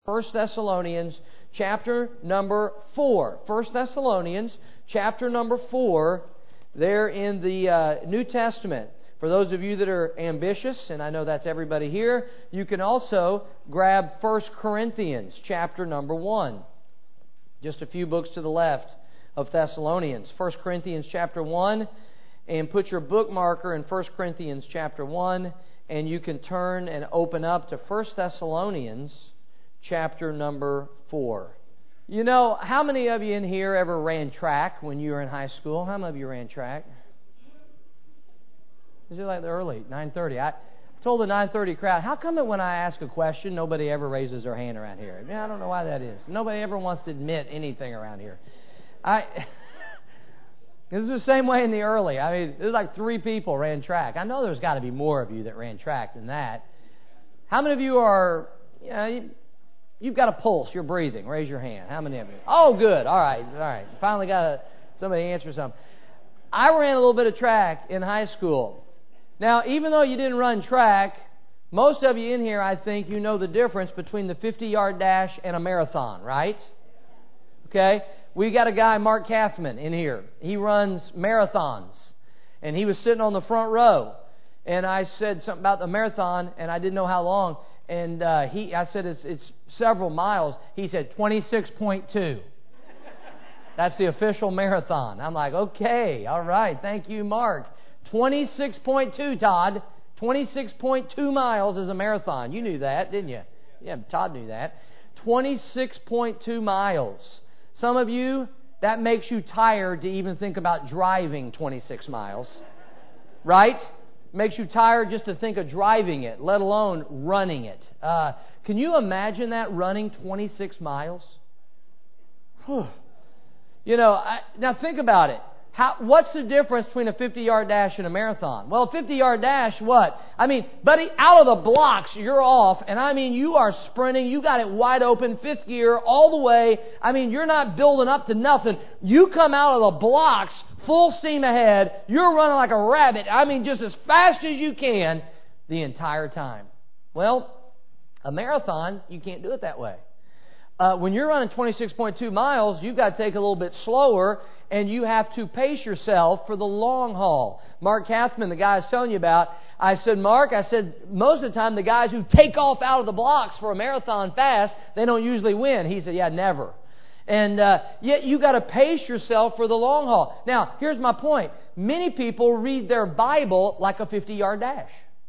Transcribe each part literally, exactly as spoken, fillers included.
First Thessalonians chapter number four. First Thessalonians chapter number four, there in the uh, New Testament. For those of you that are ambitious, and I know that's everybody here, you can also grab First Corinthians chapter number one. Just a few books to the left of Thessalonians. First Corinthians chapter one, and put your bookmarker in First Corinthians chapter one, and you can turn and open up to First Thessalonians chapter number four. You know, how many of you in here ever ran track when you were in high school? How many of you ran track? Is it like the early, nine thirty? I told the nine thirty crowd, how come that when I ask a question, nobody ever raises their hand around here? Yeah, I don't know why that is. Nobody ever wants to admit anything around here. I... This is the same way in the early. I mean, there's like three people ran track. I know there's got to be more of you that ran track than that. How many of you are, you know, you, you've got a pulse, you're breathing. Raise your hand. How many of you? Oh, good. All right. All right. Finally got a, somebody answer something. I ran a little bit of track in high school. Now, even though you didn't run track, most of you in here, I think, you know the difference between the fifty-yard dash and a marathon, right? Okay? We got a guy, Mark Kathman, in here. He runs marathons. And he was sitting on the front row. And I said something about the marathon, and I didn't know how long. And uh, he, I said, it's, it's several miles. He said, twenty-six point two. That's the official marathon. I'm like, okay, all right, thank you, Mark. twenty-six point two, Todd. twenty-six point two miles is a marathon. You knew that, didn't you? Yeah, Todd knew that. twenty-six point two miles. Some of you, that makes you tired to even think about driving twenty-six miles. Right? Makes you tired just to think of driving it, let alone running it. Uh, can you imagine that, running twenty-six miles? Whew. You know, I, now think about it. How, what's the difference between a fifty-yard dash and a marathon? Well, a fifty-yard dash, what? I mean, buddy, out of the blocks, you're off. And I mean, you are sprinting. You got it wide open, fifth gear, all the way. I mean, you're not building up to nothing. You come out of the blocks, full steam ahead. You're running like a rabbit. I mean, just as fast as you can the entire time. Well, a marathon, you can't do it that way. Uh, when you're running twenty-six point two miles, you've got to take a little bit slower, and you have to pace yourself for the long haul. Mark Kathman, the guy I was telling you about, I said, Mark, I said, most of the time the guys who take off out of the blocks for a marathon fast, they don't usually win. He said, yeah, never. And uh, yet you got to pace yourself for the long haul. Now, here's my point. Many people read their Bible like a fifty-yard dash.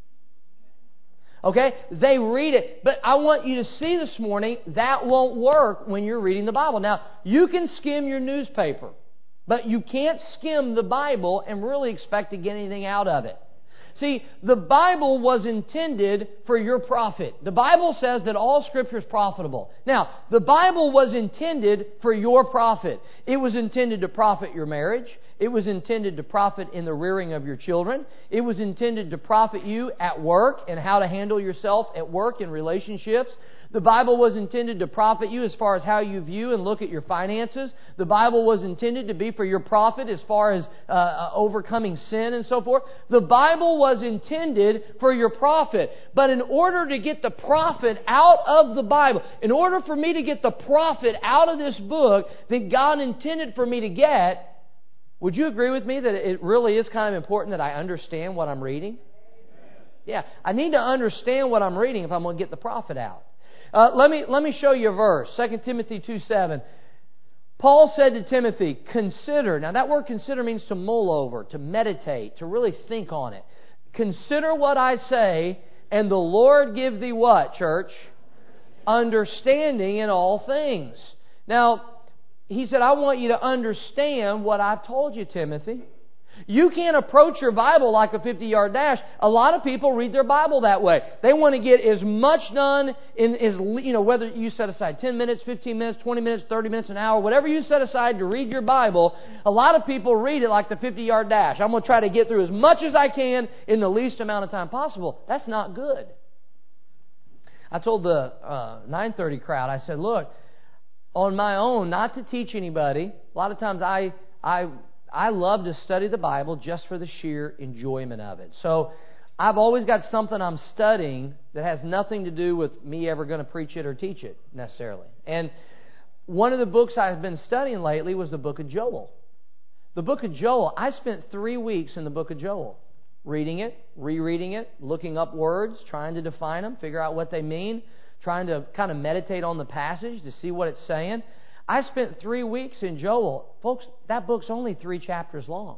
Okay? They read it. But I want you to see this morning, that won't work when you're reading the Bible. Now, you can skim your newspaper, but you can't skim the Bible and really expect to get anything out of it. See, the Bible was intended for your profit. The Bible says that all Scripture is profitable. Now, the Bible was intended for your profit. It was intended to profit your marriage. It was intended to profit in the rearing of your children. It was intended to profit you at work and how to handle yourself at work and relationships. The Bible was intended to profit you as far as how you view and look at your finances. The Bible was intended to be for your profit as far as uh, overcoming sin and so forth. The Bible was intended for your profit. But in order to get the profit out of the Bible, in order for me to get the profit out of this book that God intended for me to get, would you agree with me that it really is kind of important that I understand what I'm reading? Yeah, I need to understand what I'm reading if I'm going to get the profit out. Uh, let me let me show you a verse. Second Timothy two seven. Paul said to Timothy, consider. Now that word consider means to mull over, to meditate, to really think on it. Consider what I say, and the Lord give thee what, church? Understanding in all things. Now, he said, I want you to understand what I've told you, Timothy. You can't approach your Bible like a fifty-yard dash. A lot of people read their Bible that way. They want to get as much done in as, you know, whether you set aside ten minutes, fifteen minutes, twenty minutes, thirty minutes, an hour, whatever you set aside to read your Bible. A lot of people read it like the fifty-yard dash. I'm going to try to get through as much as I can in the least amount of time possible. That's not good. I told the uh, nine thirty crowd, I said, look, on my own, not to teach anybody. A lot of times I I I love to study the Bible just for the sheer enjoyment of it. So I've always got something I'm studying that has nothing to do with me ever going to preach it or teach it necessarily. And one of the books I've been studying lately was the book of Joel. The book of Joel, I spent three weeks in the book of Joel, reading it, rereading it, looking up words, trying to define them, figure out what they mean, trying to kind of meditate on the passage to see what it's saying. I spent three weeks in Joel. Folks, that book's only three chapters long.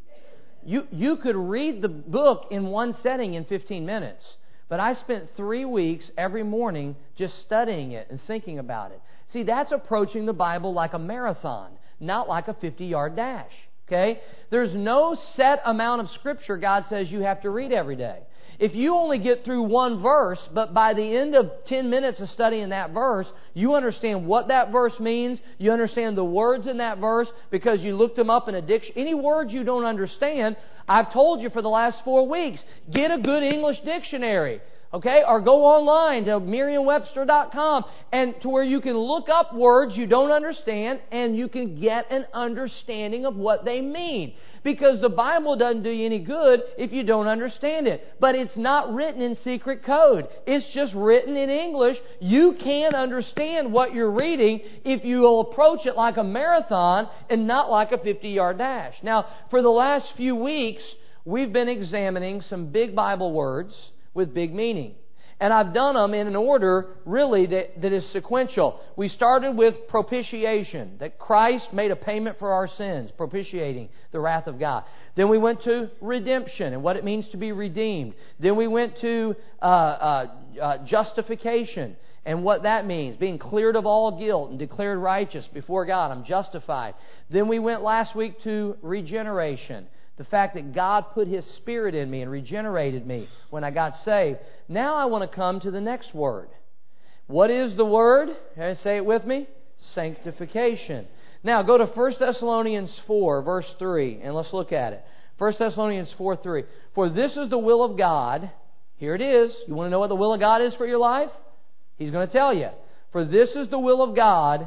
You, you could read the book in one setting in fifteen minutes. But I spent three weeks every morning just studying it and thinking about it. See, that's approaching the Bible like a marathon, not like a fifty-yard dash. Okay? There's no set amount of Scripture God says you have to read every day. If you only get through one verse, but by the end of ten minutes of studying that verse, you understand what that verse means, you understand the words in that verse because you looked them up in a dictionary. Any words you don't understand, I've told you for the last four weeks, get a good English dictionary. Okay? Or go online to Merriam Webster dot com and to where you can look up words you don't understand and you can get an understanding of what they mean. Because the Bible doesn't do you any good if you don't understand it. But it's not written in secret code. It's just written in English. You can't understand what you're reading if you will approach it like a marathon and not like a fifty-yard dash. Now, for the last few weeks, we've been examining some big Bible words with big meaning. And I've done them in an order, really, that, that is sequential. We started with propitiation, that Christ made a payment for our sins, propitiating the wrath of God. Then we went to redemption and what it means to be redeemed. Then we went to uh, uh, uh, justification and what that means, being cleared of all guilt and declared righteous before God. I'm justified. Then we went last week to regeneration. The fact that God put His Spirit in me and regenerated me when I got saved. Now I want to come to the next word. What is the word? Can I say it with me? Sanctification. Now go to First Thessalonians four, verse three, and let's look at it. First Thessalonians four, three. For this is the will of God. Here it is. You want to know what the will of God is for your life? He's going to tell you. For this is the will of God,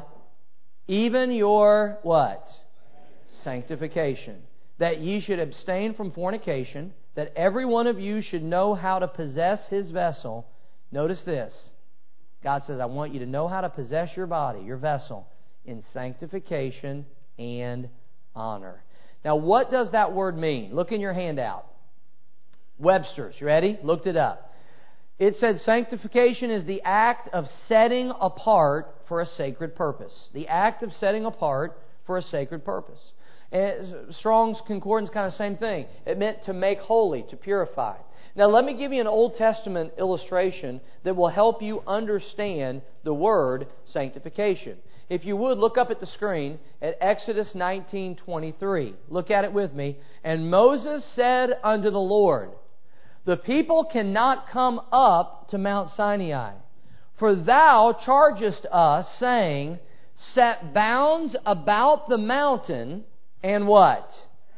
even your what? Sanctification. That ye should abstain from fornication, that every one of you should know how to possess his vessel. Notice this. God says, I want you to know how to possess your body, your vessel, in sanctification and honor. Now, what does that word mean? Look in your handout. Webster's, you ready? Looked it up. It said sanctification is the act of setting apart for a sacred purpose. The act of setting apart for a sacred purpose. Strong's Concordance, kind of same thing. It meant to make holy, to purify. Now let me give you an Old Testament illustration that will help you understand the word sanctification. If you would, look up at the screen at Exodus nineteen twenty-three. Look at it with me. And Moses said unto the Lord, the people cannot come up to Mount Sinai, for thou chargest us, saying, set bounds about the mountain, and what?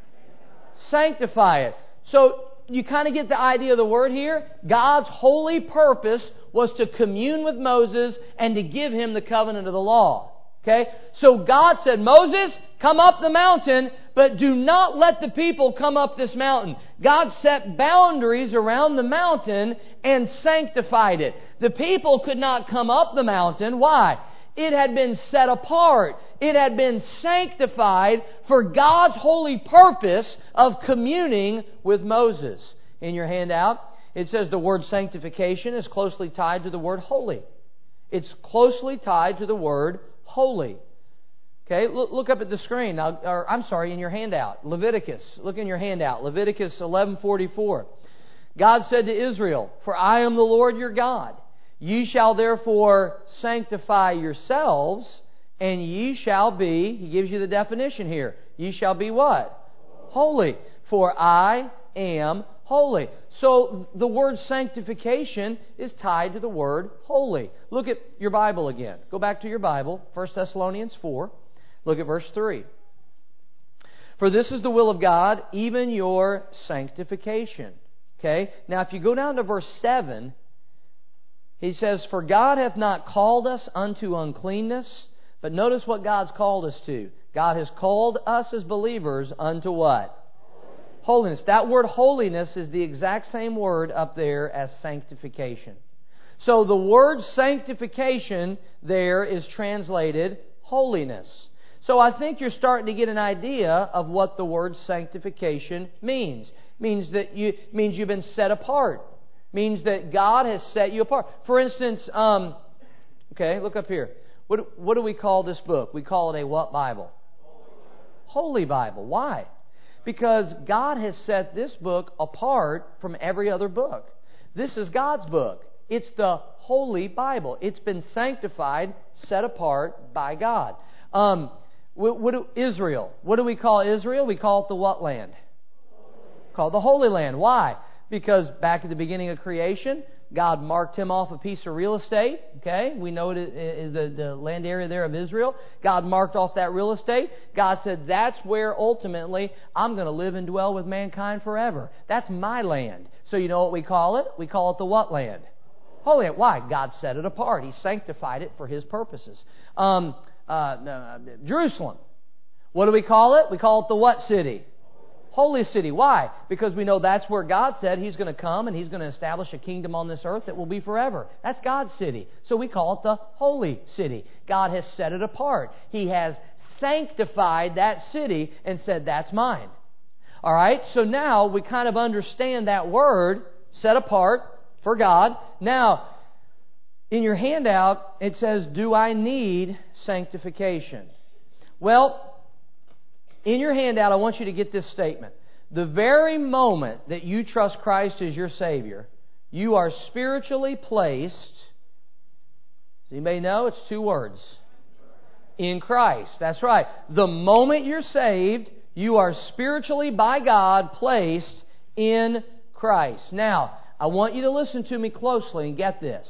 Sanctify it. So you kind of get the idea of the word here. God's holy purpose was to commune with Moses and to give him the covenant of the law. Okay? So God said, Moses, come up the mountain, but do not let the people come up this mountain. God set boundaries around the mountain and sanctified it. The people could not come up the mountain. Why? It had been set apart. It had been sanctified for God's holy purpose of communing with Moses. In your handout, it says the word sanctification is closely tied to the word holy. It's closely tied to the word holy. Okay, look, look up at the screen. Now, or I'm sorry, in your handout. Leviticus. Look in your handout. Leviticus eleven forty-four. God said to Israel, for I am the Lord your God. Ye shall therefore sanctify yourselves, and ye shall be, he gives you the definition here, ye shall be what? Holy. For I am holy. So the word sanctification is tied to the word holy. Look at your Bible again. Go back to your Bible, First Thessalonians four. Look at verse three. For this is the will of God, even your sanctification. Okay? Now if you go down to verse seven, he says, for God hath not called us unto uncleanness. But notice what God's called us to. God has called us as believers unto what? Holiness. That word holiness is the exact same word up there as sanctification. So the word sanctification there is translated holiness. So I think you're starting to get an idea of what the word sanctification means. It means that you means you've been set apart. It means that God has set you apart. For instance, um, okay, look up here. What what do we call this book? We call it a what Bible? Holy Bible. Why? Because God has set this book apart from every other book. This is God's book. It's the Holy Bible. It's been sanctified, set apart by God. Um, what, what do, Israel. What do we call Israel? We call it the what land? Called the Holy Land. Why? Because back at the beginning of creation, God marked him off a piece of real estate. Okay, we know it is the, the land area there of Israel. God marked off that real estate. God said, that's where ultimately I'm going to live and dwell with mankind forever. That's my land. So you know what we call it? We call it the what land? Holy Land. Why? God set it apart. He sanctified it for His purposes. Um, uh, uh, Jerusalem. What do we call it? We call it the what city? Holy city. Why? Because we know that's where God said He's going to come and He's going to establish a kingdom on this earth that will be forever. That's God's city. So we call it the holy city. God has set it apart. He has sanctified that city and said, that's mine. All right? So now we kind of understand that word, set apart for God. Now, in your handout, it says, do I need sanctification? Well, in your handout, I want you to get this statement. The very moment that you trust Christ as your Savior, you are spiritually placed, does anybody know? It's two words. In Christ. That's right. The moment you're saved, you are spiritually, by God, placed in Christ. Now, I want you to listen to me closely and get this.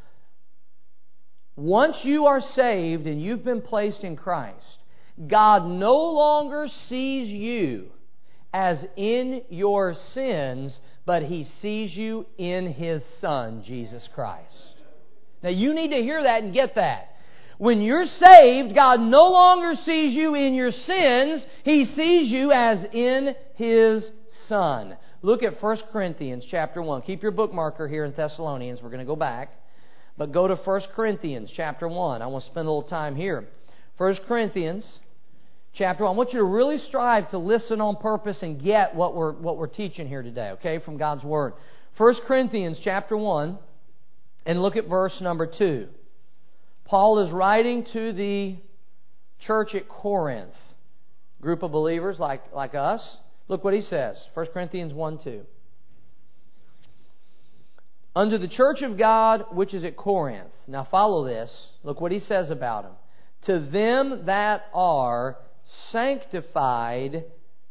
Once you are saved and you've been placed in Christ, God no longer sees you as in your sins, but He sees you in His Son, Jesus Christ. Now you need to hear that and get that. When you're saved, God no longer sees you in your sins. He sees you as in His Son. Look at First Corinthians chapter one. Keep your bookmarker here in Thessalonians. We're going to go back. But go to First Corinthians chapter one. I want to spend a little time here. First Corinthians chapter one. I want you to really strive to listen on purpose and get what we're what we're teaching here today, okay, from God's Word. First Corinthians chapter one, and look at verse number two. Paul is writing to the church at Corinth, group of believers like, like us. Look what he says, First Corinthians one two. Unto the church of God which is at Corinth. Now follow this. Look what he says about them. To them that are sanctified.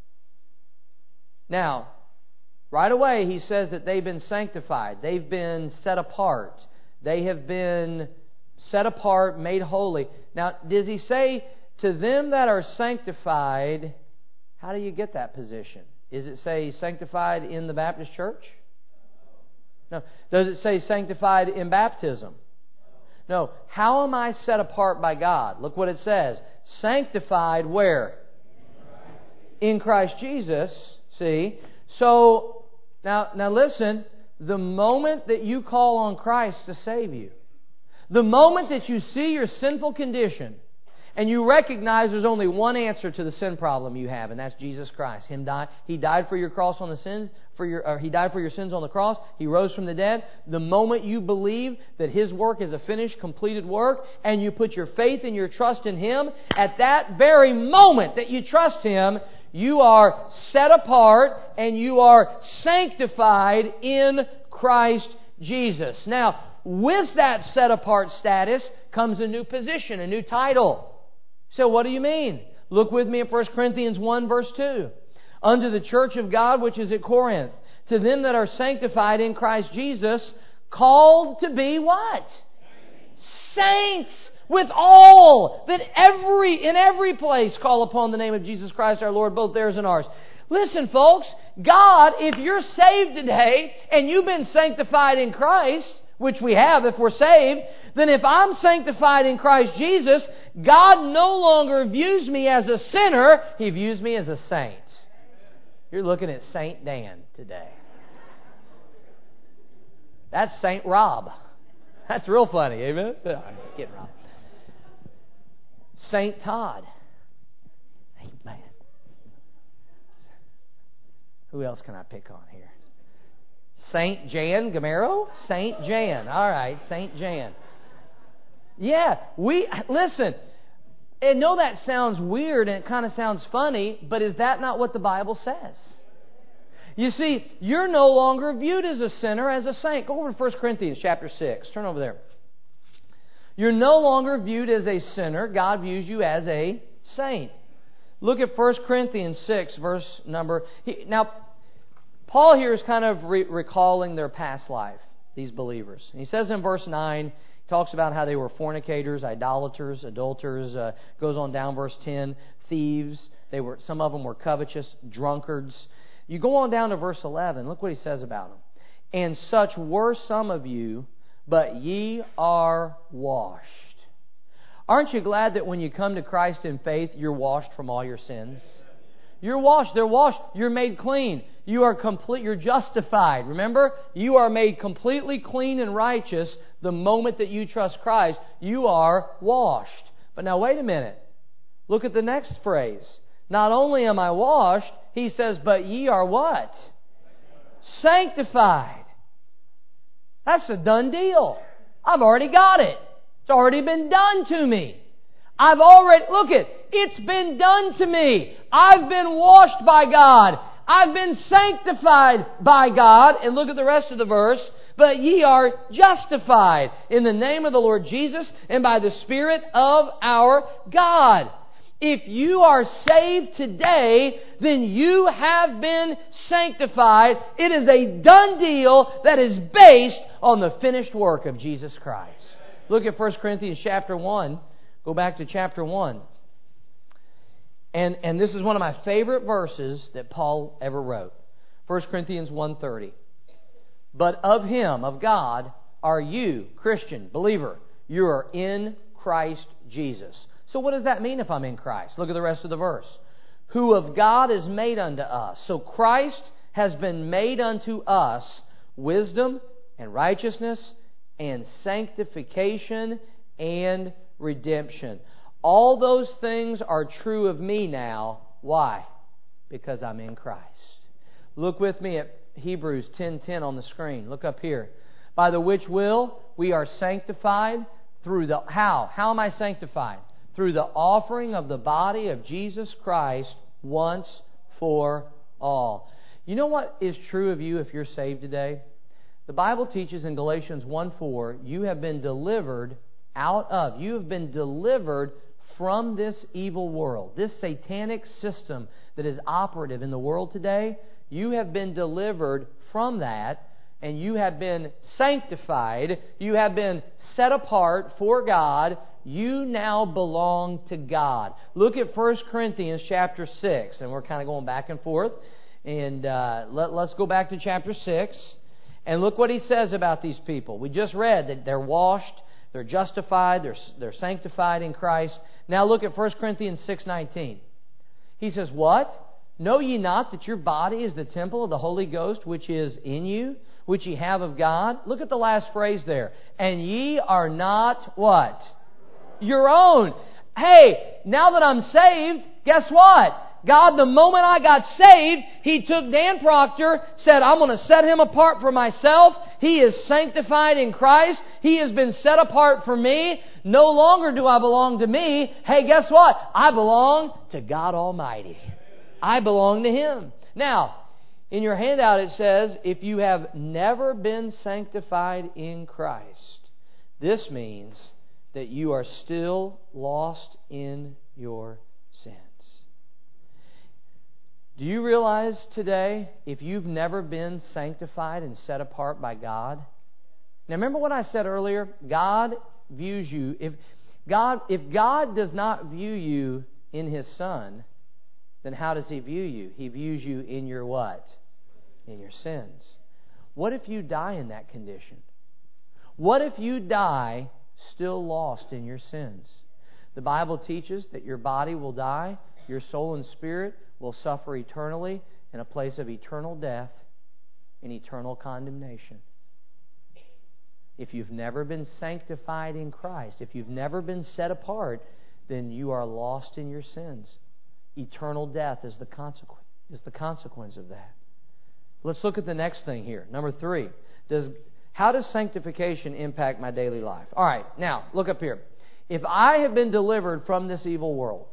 Now, right away he says that they've been sanctified. They've been set apart. They have been set apart, made holy. Now, does he say, to them that are sanctified, how do you get that position? Does it say sanctified in the Baptist church? No. Does it say sanctified in baptism? No. How am I set apart by God? Look what it says. Sanctified where? In Christ Jesus. See? So, now, now listen. The moment that you call on Christ to save you, the moment that you see your sinful condition and you recognize there's only one answer to the sin problem you have, and that's Jesus Christ. Him die, He died for your cross on the sins, for your, or He died for your sins on the cross. He rose from the dead. The moment you believe that His work is a finished, completed work, and you put your faith and your trust in Him, at that very moment that you trust Him, you are set apart and you are sanctified in Christ Jesus. Now, with that set apart status comes a new position, a new title. So what do you mean? Look with me at First Corinthians one verse two. Unto the church of God which is at Corinth, to them that are sanctified in Christ Jesus, called to be what? Saints. With all that every in every place call upon the name of Jesus Christ our Lord, both theirs and ours. Listen, folks, God, if you're saved today and you've been sanctified in Christ, which we have if we're saved, then if I'm sanctified in Christ Jesus, God no longer views me as a sinner, He views me as a saint. You're looking at Saint Dan today. That's Saint Rob. That's real funny, amen? No, I'm just kidding, Rob. Saint Todd. Amen. Who else can I pick on here? Saint Jan Gamero? Saint Jan. All right, Saint Jan. Yeah, we, listen, I know that sounds weird and it kind of sounds funny, but is that not what the Bible says? You see, you're no longer viewed as a sinner, as a saint. Go over to First Corinthians chapter six. Turn over there. You're no longer viewed as a sinner. God views you as a saint. Look at First Corinthians six, verse number... He, now, Paul here is kind of re- recalling their past life, these believers. And he says in verse nine, he talks about how they were fornicators, idolaters, adulterers. Uh, goes on down verse ten, thieves. They were, some of them were covetous, drunkards. You go on down to verse eleven. Look what he says about them. And such were some of you, but ye are washed. Aren't you glad that when you come to Christ in faith, you're washed from all your sins? You're washed. They're washed. You're made clean. You are complete. You're justified. Remember? You are made completely clean and righteous the moment that you trust Christ. You are washed. But now wait a minute. Look at the next phrase. Not only am I washed, he says, but ye are what? Sanctified. That's a done deal. I've already got it. It's already been done to me. I've already, look it, it's been done to me. I've been washed by God. I've been sanctified by God. And look at the rest of the verse. But ye are justified in the name of the Lord Jesus and by the Spirit of our God. If you are saved today, then you have been sanctified. It is a done deal that is based on the finished work of Jesus Christ. Look at First Corinthians chapter one. Go back to chapter one. And, and this is one of my favorite verses that Paul ever wrote. First Corinthians one thirty. But of Him, of God, are you, Christian, believer, you are in Christ Jesus. So what does that mean if I'm in Christ? Look at the rest of the verse. Who of God is made unto us. So Christ has been made unto us wisdom and righteousness and sanctification and redemption. All those things are true of me now. Why? Because I'm in Christ. Look with me at Hebrews ten ten on the screen. Look up here. By the which will we are sanctified through the... How? How am I sanctified? Through the offering of the body of Jesus Christ once for all. You know what is true of you if you're saved today? The Bible teaches in Galatians one four, you have been delivered out of, you have been delivered from this evil world, this satanic system that is operative in the world today. You have been delivered from that, and you have been sanctified. You have been set apart for God. You now belong to God. Look at First Corinthians chapter six, and we're kind of going back and forth. And uh, let, let's go back to chapter six, and look what he says about these people. We just read that they're washed, they're justified, they're, they're sanctified in Christ. Now look at First Corinthians six nineteen. He says, what? Know ye not that your body is the temple of the Holy Ghost which is in you, which ye have of God? Look at the last phrase there. And ye are not what? Your own. Hey, now that I'm saved, guess what? God, the moment I got saved, He took Dan Proctor, said, I'm going to set him apart for myself. He is sanctified in Christ. He has been set apart for me. No longer do I belong to me. Hey, guess what? I belong to God Almighty. I belong to Him. Now, in your handout it says, if you have never been sanctified in Christ, this means that you are still lost in your sins. Do you realize today, if you've never been sanctified and set apart by God? Now remember what I said earlier? God views you. If God, if God does not view you in His Son, then how does He view you? He views you in your what? In your sins. What if you die in that condition? What if you die still lost in your sins? The Bible teaches that your body will die, your soul and spirit will suffer eternally in a place of eternal death and eternal condemnation. If you've never been sanctified in Christ, if you've never been set apart, then you are lost in your sins. Eternal death is the consequence, is the consequence of that. Let's look at the next thing here. Number three. Does how does sanctification impact my daily life? All right, now, look up here. If I have been delivered from this evil world,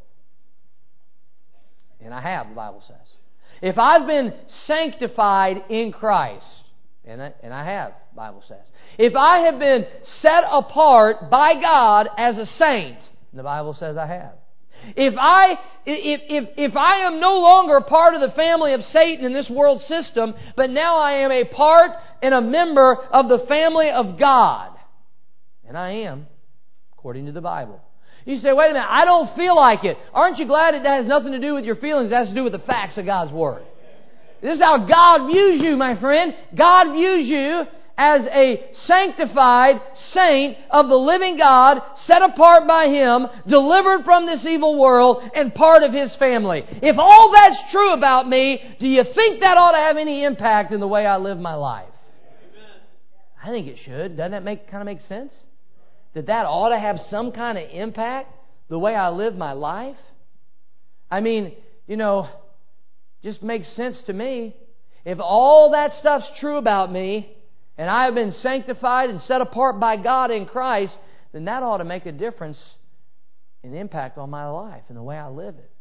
and I have, the Bible says. If I've been sanctified in Christ, and I, and I have, the Bible says. If I have been set apart by God as a saint, the Bible says I have. If I if, if, if I am no longer part of the family of Satan in this world system, but now I am a part and a member of the family of God, and I am, according to the Bible. You say, wait a minute, I don't feel like it. Aren't you glad it has nothing to do with your feelings? It has to do with the facts of God's Word. This is how God views you, my friend. God views you as a sanctified saint of the living God, set apart by Him, delivered from this evil world, and part of His family. If all that's true about me, do you think that ought to have any impact in the way I live my life? Amen. I think it should. Doesn't that make kind of make sense? That that ought to have some kind of impact the way I live my life? I mean, you know, just makes sense to me. If all that stuff's true about me, and I have been sanctified and set apart by God in Christ, then that ought to make a difference and impact on my life and the way I live it.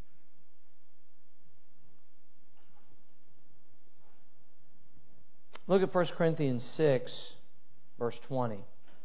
Look at First Corinthians six, verse twenty.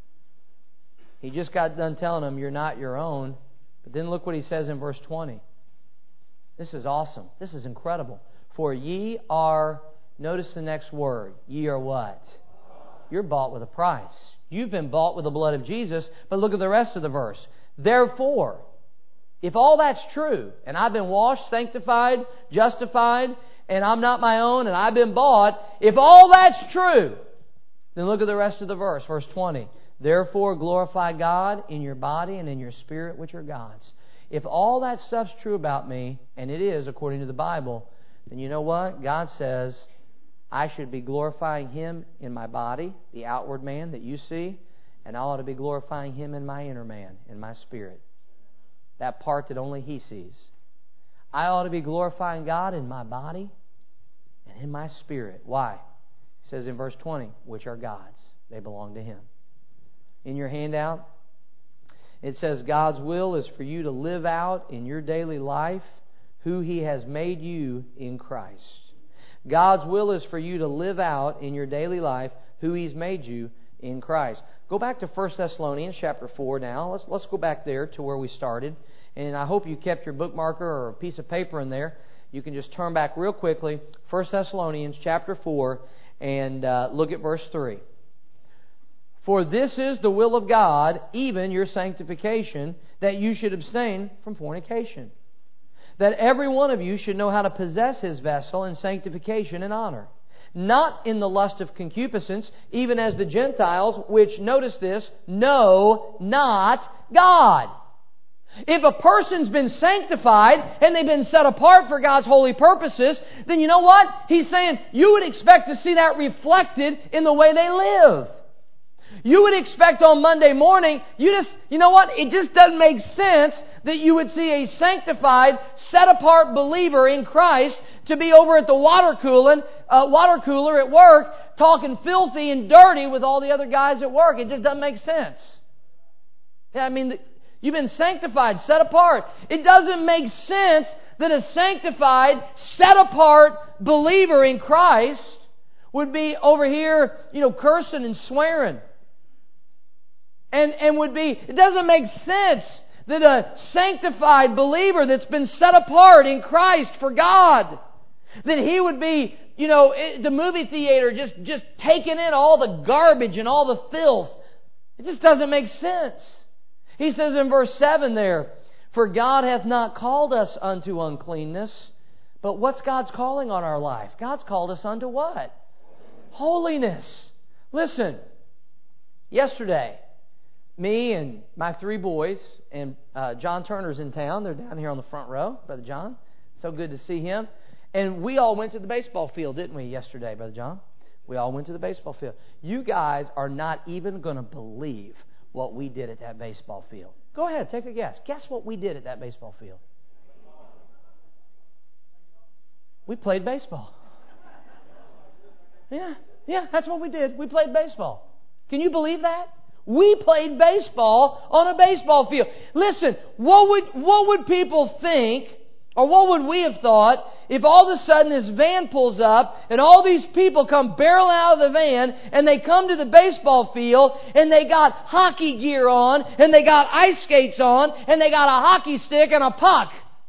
He just got done telling them, you're not your own. But then look what he says in verse twenty. This is awesome. This is incredible. For ye are, notice the next word. Ye are what? You're bought with a price. You've been bought with the blood of Jesus. But look at the rest of the verse. Therefore, if all that's true, and I've been washed, sanctified, justified, and I'm not my own, and I've been bought, if all that's true, then look at the rest of the verse, verse twenty. Therefore, glorify God in your body and in your spirit, which are God's. If all that stuff's true about me, and it is according to the Bible, then you know what? God says I should be glorifying Him in my body, the outward man that you see, and I ought to be glorifying Him in my inner man, in my spirit. That part that only He sees. I ought to be glorifying God in my body and in my spirit. Why? It says in verse twenty, which are God's. They belong to Him. In your handout, it says God's will is for you to live out in your daily life who He has made you in Christ. God's will is for you to live out in your daily life who He's made you in Christ. Go back to First Thessalonians chapter four now. Let's, let's go back there to where we started. And I hope you kept your bookmarker or a piece of paper in there. You can just turn back real quickly. First Thessalonians chapter four and uh, look at verse three. For this is the will of God, even your sanctification, that you should abstain from fornication. That every one of you should know how to possess his vessel in sanctification and honor. Not in the lust of concupiscence, even as the Gentiles, which, notice this, know not God. If a person's been sanctified and they've been set apart for God's holy purposes, then you know what? He's saying you would expect to see that reflected in the way they live. You would expect on Monday morning, you just, you know what? It just doesn't make sense that you would see a sanctified, set-apart believer in Christ to be over at the water cooler, uh, water cooler at work, talking filthy and dirty with all the other guys at work. It just doesn't make sense. Yeah, I mean, you've been sanctified, set apart. It doesn't make sense that a sanctified, set-apart believer in Christ would be over here, you know, cursing and swearing. And, and would be, it doesn't make sense that a sanctified believer that's been set apart in Christ for God, that he would be, you know, the movie theater just, just taking in all the garbage and all the filth. It just doesn't make sense. He says in verse seven there, for God hath not called us unto uncleanness. But what's God's calling on our life? God's called us unto what? Holiness. Listen, yesterday, me and my three boys, and uh, John Turner's in town. They're down here on the front row, Brother John. So good to see him. And we all went to the baseball field, didn't we, yesterday, Brother John? We all went to the baseball field. You guys are not even going to believe what we did at that baseball field. Go ahead, take a guess. Guess what we did at that baseball field. We played baseball. Yeah, yeah, that's what we did. We played baseball. Can you believe that? We played baseball on a baseball field. Listen, what would what would people think, or what would we have thought, if all of a sudden this van pulls up and all these people come barreling out of the van and they come to the baseball field and they got hockey gear on and they got ice skates on and they got a hockey stick and a puck?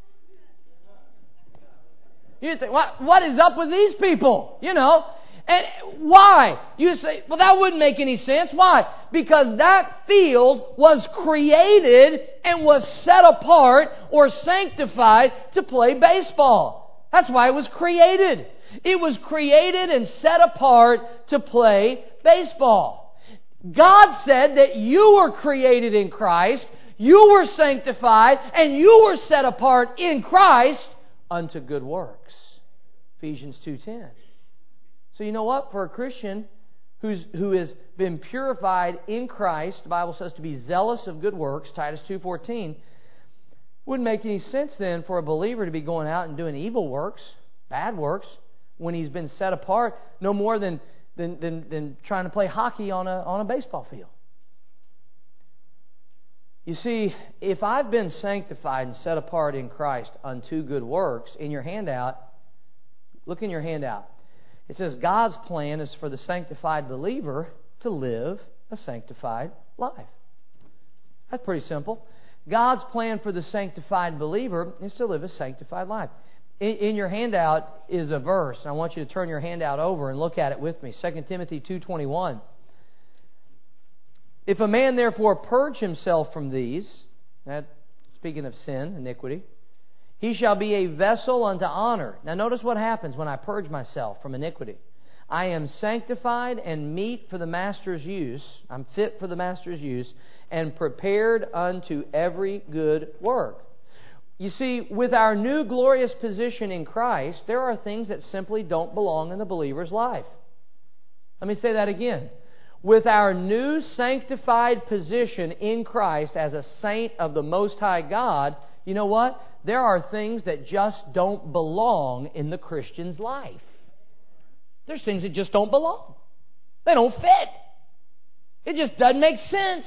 You think, what, what is up with these people? You know, and why? You say, well, that wouldn't make any sense. Why? Because that field was created and was set apart or sanctified to play baseball. That's why it was created. It was created and set apart to play baseball. God said that you were created in Christ, you were sanctified, and you were set apart in Christ unto good works. Ephesians two ten. So you know what? For a Christian who's who has been purified in Christ, the Bible says to be zealous of good works, Titus two fourteen, wouldn't make any sense then for a believer to be going out and doing evil works, bad works, when he's been set apart, no more than than, than, than trying to play hockey on a on a baseball field. You see, if I've been sanctified and set apart in Christ unto good works, in your handout, look in your handout. It says God's plan is for the sanctified believer to live a sanctified life. That's pretty simple. God's plan for the sanctified believer is to live a sanctified life. In, in your handout is a verse. I want you to turn your handout over and look at it with me. Second Timothy two twenty-one. If a man therefore purge himself from these, that speaking of sin, iniquity, he shall be a vessel unto honor. Now notice what happens when I purge myself from iniquity. I am sanctified and meet for the master's use. I'm fit for the master's use and prepared unto every good work. You see, with our new glorious position in Christ, there are things that simply don't belong in the believer's life. Let me say that again. With our new sanctified position in Christ as a saint of the Most High God, you know what? There are things that just don't belong in the Christian's life. There's things that just don't belong. They don't fit. It just doesn't make sense.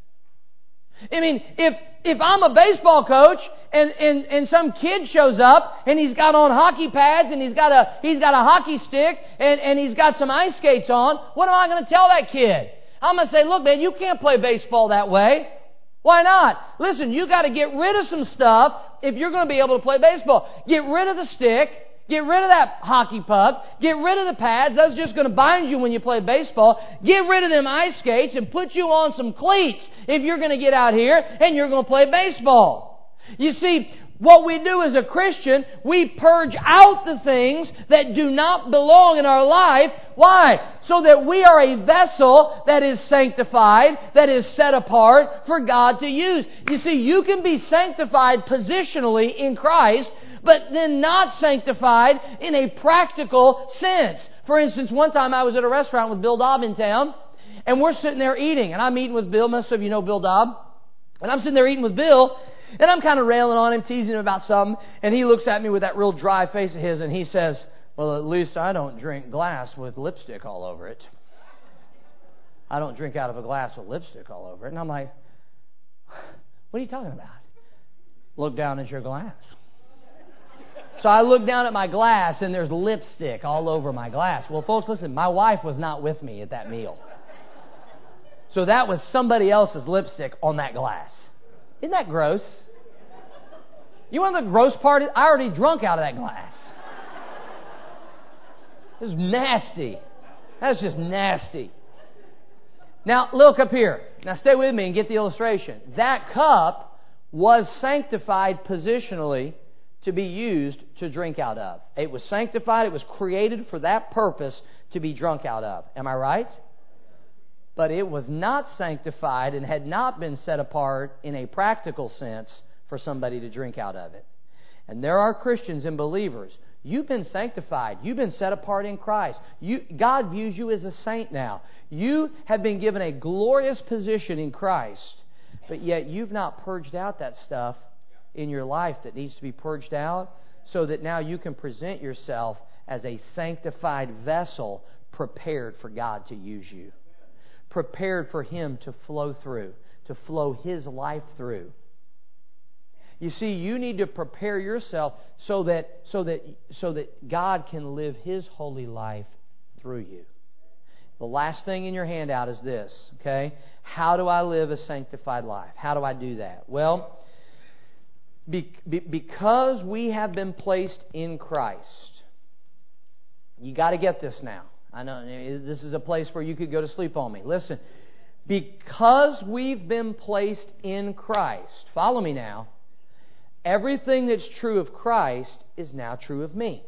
I mean, if if I'm a baseball coach and, and, and some kid shows up and he's got on hockey pads and he's got a he's got a hockey stick and, and he's got some ice skates on, what am I going to tell that kid? I'm going to say, look, man, you can't play baseball that way. Why not? Listen, you got to get rid of some stuff if you're going to be able to play baseball. Get rid of the stick. Get rid of that hockey puck. Get rid of the pads. That's just going to bind you when you play baseball. Get rid of them ice skates and put you on some cleats if you're going to get out here and you're going to play baseball. You see, what we do as a Christian, we purge out the things that do not belong in our life. Why? So that we are a vessel that is sanctified, that is set apart for God to use. You see, you can be sanctified positionally in Christ, but then not sanctified in a practical sense. For instance, one time I was at a restaurant with Bill Dobb in town, and we're sitting there eating, and I'm eating with Bill. Most of you know Bill Dobb. And I'm sitting there eating with Bill, and I'm kind of railing on him, teasing him about something, and he looks at me with that real dry face of his, and he says, well, at least I don't drink glass with lipstick all over it. I don't drink out of a glass with lipstick all over it. And I'm like, what are you talking about? Look down at your glass. So I look down at my glass, and there's lipstick all over my glass. Well, folks, listen, my wife was not with me at that meal. So that was somebody else's lipstick on that glass. Isn't that gross? You want the gross part? I already drunk out of that glass. It was nasty. That's just nasty. Now, look up here. Now, stay with me and get the illustration. That cup was sanctified positionally to be used to drink out of. It was sanctified. It was created for that purpose to be drunk out of. Am I right? But it was not sanctified and had not been set apart in a practical sense for somebody to drink out of it. And there are Christians and believers You've been sanctified. You've been set apart in Christ. You, God views you as a saint now. You have been given a glorious position in Christ, but yet you've not purged out that stuff in your life that needs to be purged out, so that now you can present yourself as a sanctified vessel prepared for God to use you. Prepared for Him to flow through, to flow His life through. You see, you need to prepare yourself so that so that so that God can live His holy life through you. The last thing in your handout is this, okay? How do I live a sanctified life? How do I do that? Well, be, be, because we have been placed in Christ, you got to get this now. I know this is a place where you could go to sleep on me. Listen, because we've been placed in Christ, follow me now, everything that's true of Christ is now true of me.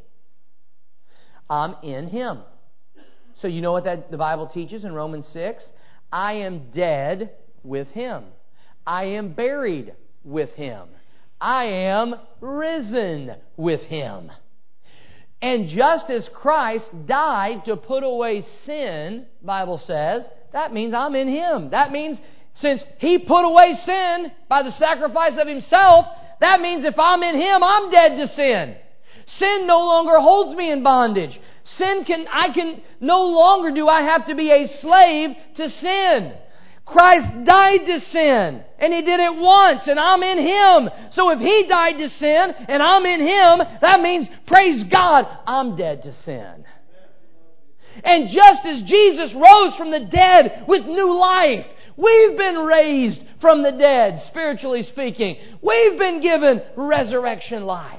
I'm in Him. So you know what that the Bible teaches in Romans six? I am dead with Him. I am buried with Him. I am risen with Him. And just as Christ died to put away sin, Bible says, that means I'm in Him. That means since He put away sin by the sacrifice of Himself, that means if I'm in Him, I'm dead to sin. Sin no longer holds me in bondage. Sin can, I can, no longer do I have to be a slave to sin. Christ died to sin, and He did it once, and I'm in Him. So if He died to sin, and I'm in Him, that means, praise God, I'm dead to sin. And just as Jesus rose from the dead with new life, we've been raised from the dead, spiritually speaking. We've been given resurrection life.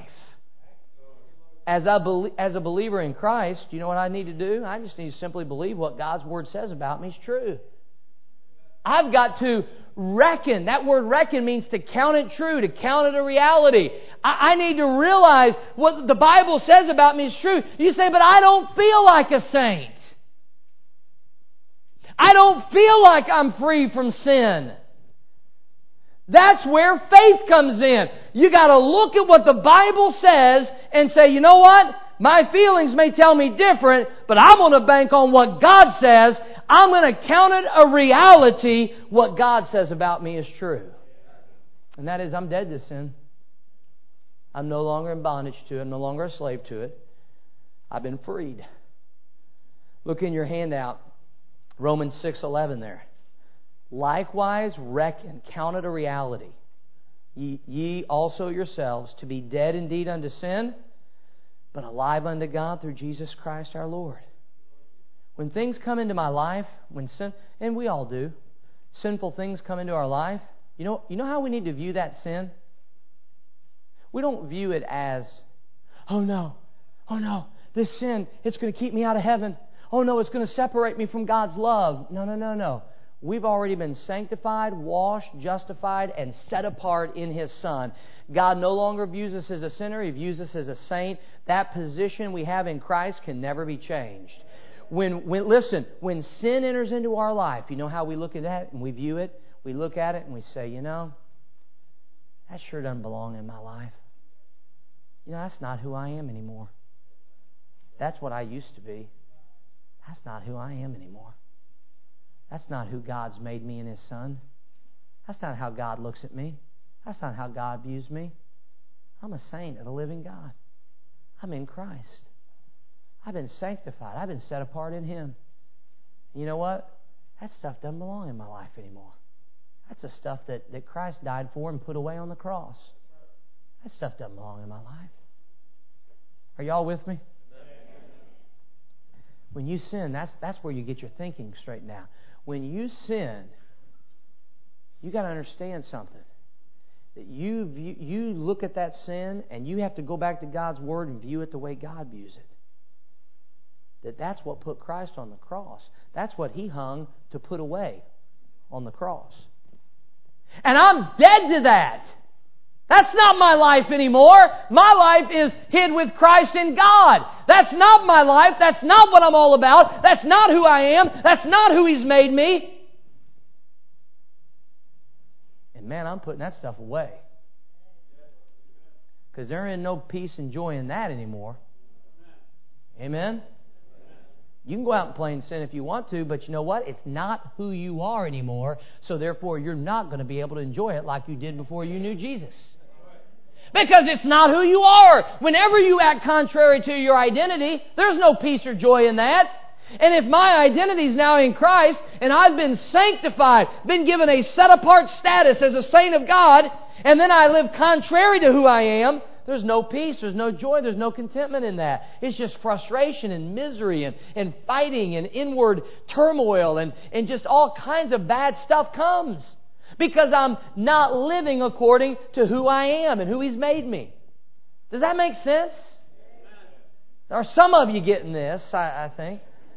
As a, as a believer in Christ, you know what I need to do? I just need to simply believe what God's Word says about me is true. I've got to reckon. That word reckon means to count it true, to count it a reality. I, I need to realize what the Bible says about me is true. You say, but I don't feel like a saint. I don't feel like I'm free from sin. That's where faith comes in. You got to look at what the Bible says and say, you know what? My feelings may tell me different, but I'm going to bank on what God says. I'm going to count it a reality. What God says about me is true. And that is, I'm dead to sin. I'm no longer in bondage to it. I'm no longer a slave to it. I've been freed. Look in your handout, Romans six eleven there. Likewise, reckon, count it a reality. Ye, ye also yourselves to be dead indeed unto sin, but alive unto God through Jesus Christ our Lord. When things come into my life, when sin, and we all do, sinful things come into our life, you know, you know how we need to view that sin? We don't view it as, oh no, oh no, this sin, it's going to keep me out of heaven. Oh no, it's going to separate me from God's love. No, no, no, no. We've already been sanctified, washed, justified, and set apart in His Son. God no longer views us as a sinner. He views us as a saint. That position we have in Christ can never be changed. When, when, listen, when sin enters into our life, you know how we look at that and we view it? We look at it and we say, you know, that sure doesn't belong in my life. You know, that's not who I am anymore. That's what I used to be. That's not who I am anymore. That's not who God's made me in His Son. That's not how God looks at me. That's not how God views me. I'm a saint of the living God. I'm in Christ. I've been sanctified. I've been set apart in Him. You know what? That stuff doesn't belong in my life anymore. That's the stuff that, that Christ died for and put away on the cross. That stuff doesn't belong in my life. Are y'all with me? When you sin, that's, that's where you get your thinking straightened out. When you sin, you got to understand something. That you, view, you look at that sin and you have to go back to God's Word and view it the way God views it. That that's what put Christ on the cross. That's what He hung to put away on the cross. And I'm dead to that. That's not my life anymore. My life is hid with Christ in God. That's not my life. That's not what I'm all about. That's not who I am. That's not who He's made me. And man, I'm putting that stuff away. Because there ain't no peace and joy in that anymore. Amen? You can go out and play in sin if you want to, but you know what? It's not who you are anymore, so therefore you're not going to be able to enjoy it like you did before you knew Jesus. Because it's not who you are. Whenever you act contrary to your identity, there's no peace or joy in that. And if my identity is now in Christ, and I've been sanctified, been given a set-apart status as a saint of God, and then I live contrary to who I am, there's no peace, there's no joy, there's no contentment in that. It's just frustration and misery and, and fighting and inward turmoil and, and just all kinds of bad stuff comes. Because I'm not living according to who I am and who He's made me. Does that make sense? There are some of you getting this, I, I think.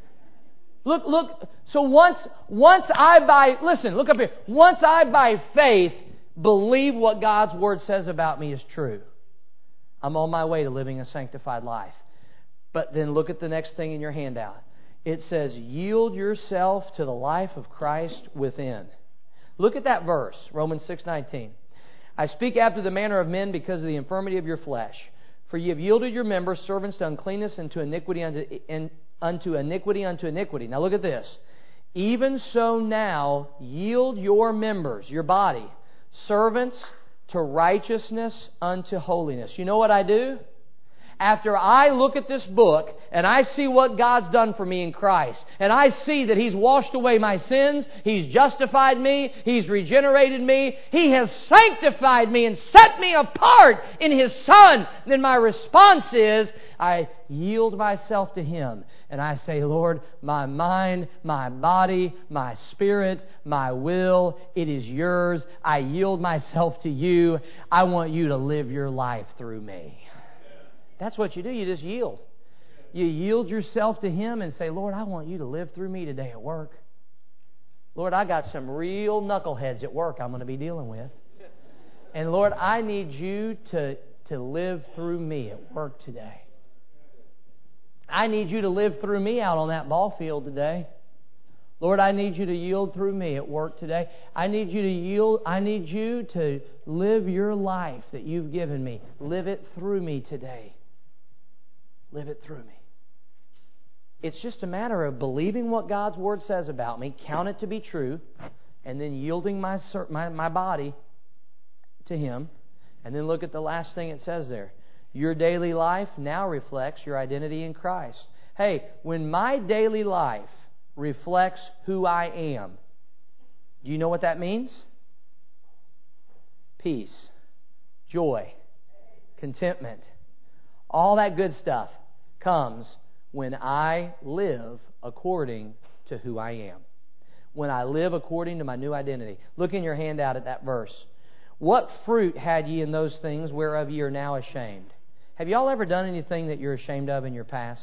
Look, look, so once, once I by, listen, look up here. Once I by faith believe what God's Word says about me is true, I'm on my way to living a sanctified life. But then look at the next thing in your handout. It says, yield yourself to the life of Christ within. Look at that verse, Romans six nineteen. I speak after the manner of men because of the infirmity of your flesh. For ye have yielded your members servants to uncleanness and to iniquity unto, in, unto iniquity unto iniquity. Now look at this. Even so now yield your members, your body, servants to righteousness unto holiness. You know what I do? After I look at this book and I see what God's done for me in Christ, and I see that He's washed away my sins, He's justified me, He's regenerated me, He has sanctified me and set me apart in His Son, then my response is, I yield myself to Him and I say, Lord, my mind, my body, my spirit, my will, it is Yours. I yield myself to You. I want You to live Your life through me. That's what you do. You just yield. You yield yourself to Him and say, Lord, I want You to live through me today at work. Lord, I got some real knuckleheads at work I'm going to be dealing with. And Lord, I need You to, to live through me at work today. I need You to live through me out on that ball field today. Lord, I need You to yield through me at work today. I need You to yield. I need You to live Your life that You've given me. Live it through me today. Live it through me. It's just a matter of believing what God's Word says about me, count it to be true, and then yielding my, my, my body to Him. And then look at the last thing it says there. Your daily life now reflects your identity in Christ. Hey, when my daily life reflects who I am, do you know what that means? Peace, joy, contentment, all that good stuff comes when I live according to who I am. When I live according to my new identity. Look in your handout at that verse. What fruit had ye in those things whereof ye are now ashamed? Have y'all ever done anything that you're ashamed of in your past?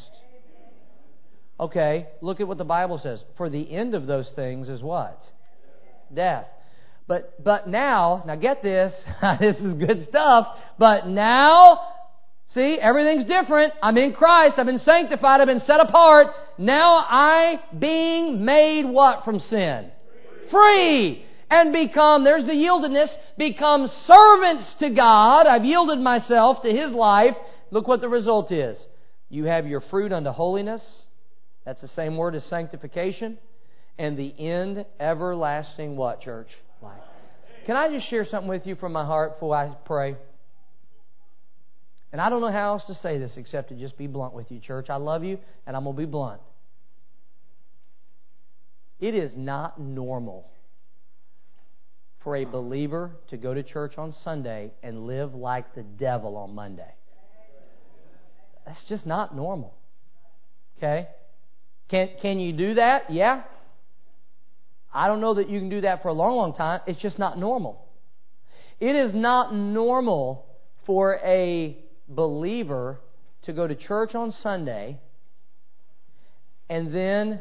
Okay, look at what the Bible says. For the end of those things is what? Death. But but now, now get this, this is good stuff, but now, see, everything's different. I'm in Christ, I've been sanctified, I've been set apart. Now I, being made what from sin? Free. Free. And become, there's the yieldedness, become servants to God. I've yielded myself to His life. Look what the result is. You have your fruit unto holiness. That's the same word as sanctification. And the end, everlasting what, church? Life. Can I just share something with you from my heart before I pray? And I don't know how else to say this except to just be blunt with you, church. I love you, and I'm going to be blunt. It is not normal for a believer to go to church on Sunday and live like the devil on Monday. That's just not normal. Okay? Can, can you do that? Yeah. I don't know that you can do that for a long, long time. It's just not normal. It is not normal for a believer to go to church on Sunday and then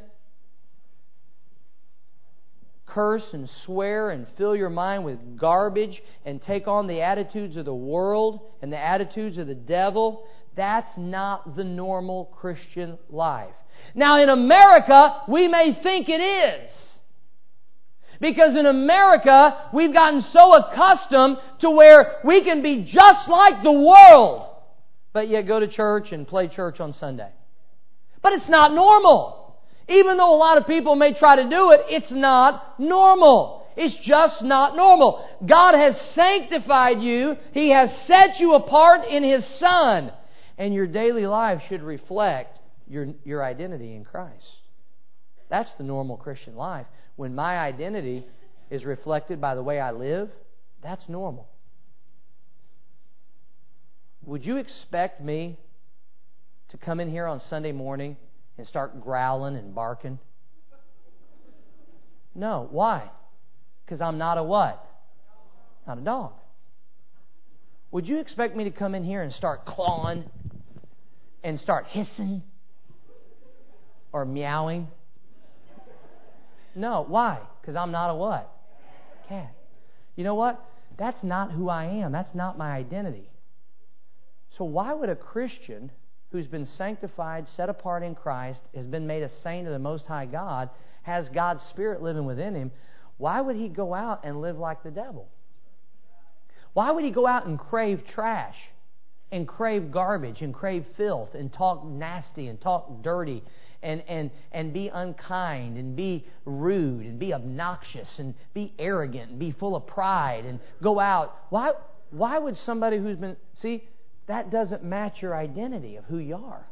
curse and swear and fill your mind with garbage and take on the attitudes of the world and the attitudes of the devil. That's not the normal Christian life. Now in America, we may think it is. Because in America, we've gotten so accustomed to where we can be just like the world, but yet go to church and play church on Sunday. But it's not normal. Even though a lot of people may try to do it, it's not normal. It's just not normal. God has sanctified you. He has set you apart in His Son. And your daily life should reflect your, your identity in Christ. That's the normal Christian life. When my identity is reflected by the way I live, that's normal. Would you expect me to come in here on Sunday morning and start growling and barking? No. Why? Because I'm not a what? Not a dog. Would you expect me to come in here and start clawing and start hissing or meowing? No. Why? Because I'm not a what? Cat. You know what? That's not who I am. That's not my identity. So why would a Christian who's been sanctified, set apart in Christ, has been made a saint of the Most High God, has God's Spirit living within him, why would he go out and live like the devil? Why would he go out and crave trash and crave garbage and crave filth and talk nasty and talk dirty and, and, and be unkind and be rude and be obnoxious and be arrogant and be full of pride and go out? Why, why would somebody who's been... See, that doesn't match your identity of who you are.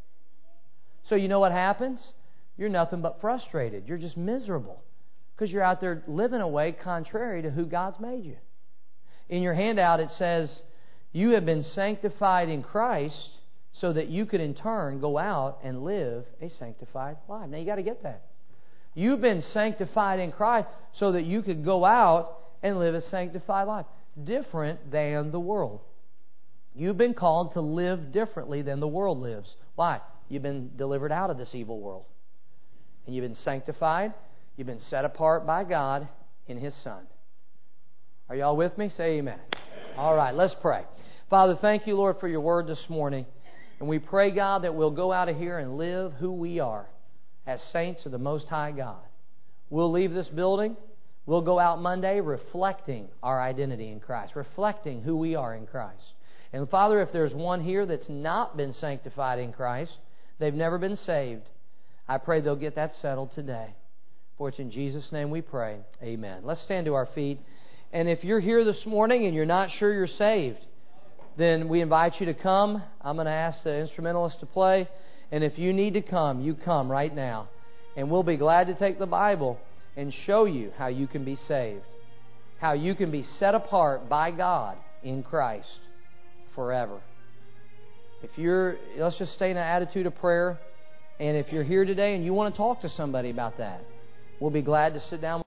So you know what happens? You're nothing but frustrated. You're just miserable because you're out there living a way contrary to who God's made you. In your handout it says, you have been sanctified in Christ so that you could in turn go out and live a sanctified life. Now you got to get that. You've been sanctified in Christ so that you could go out and live a sanctified life. Different than the world. You've been called to live differently than the world lives. Why? You've been delivered out of this evil world. And you've been sanctified. You've been set apart by God in His Son. Are y'all with me? Say amen. Amen. All right, let's pray. Father, thank you, Lord, for your word this morning. And we pray, God, that we'll go out of here and live who we are as saints of the Most High God. We'll leave this building. We'll go out Monday reflecting our identity in Christ, reflecting who we are in Christ. And Father, if there's one here that's not been sanctified in Christ, they've never been saved, I pray they'll get that settled today. For it's in Jesus' name we pray. Amen. Let's stand to our feet. And if you're here this morning and you're not sure you're saved, then we invite you to come. I'm going to ask the instrumentalist to play. And if you need to come, you come right now. And we'll be glad to take the Bible and show you how you can be saved. How you can be set apart by God in Christ forever. If you're, let's just stay in an attitude of prayer. And if you're here today and you want to talk to somebody about that, we'll be glad to sit down.